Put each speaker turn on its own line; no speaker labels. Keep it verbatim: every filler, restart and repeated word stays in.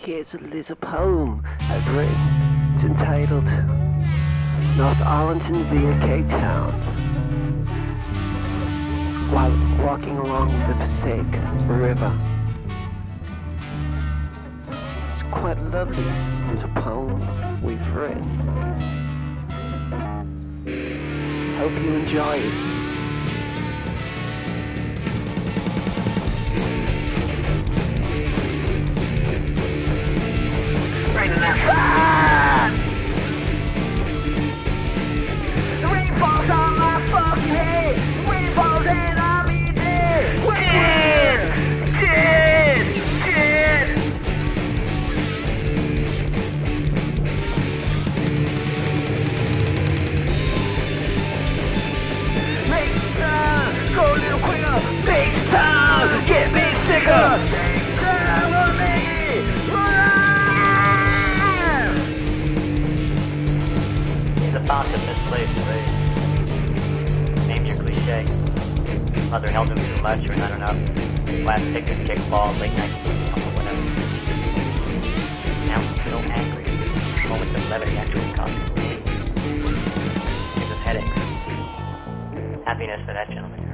here's a little poem I've written. It's entitled North Arlington via Cape Town. While walking along the Passaic River. It's quite lovely little poem we've written. Hope you enjoy it. Rain in the sun! The rain falls on my fucking head. The rain falls and I'm eating dead. Dead! Dead! Dead! Make the time go a little quicker. Make the time get me sicker. Make the time will make it run.
Thoughts of misplaced race. Name your cliche. Mother held him too much or not enough. Last picnic, kickball, late night food, whatever. Now he's so angry. Moments of levity actually cause him pain. Gives us headaches. Happiness for that gentleman.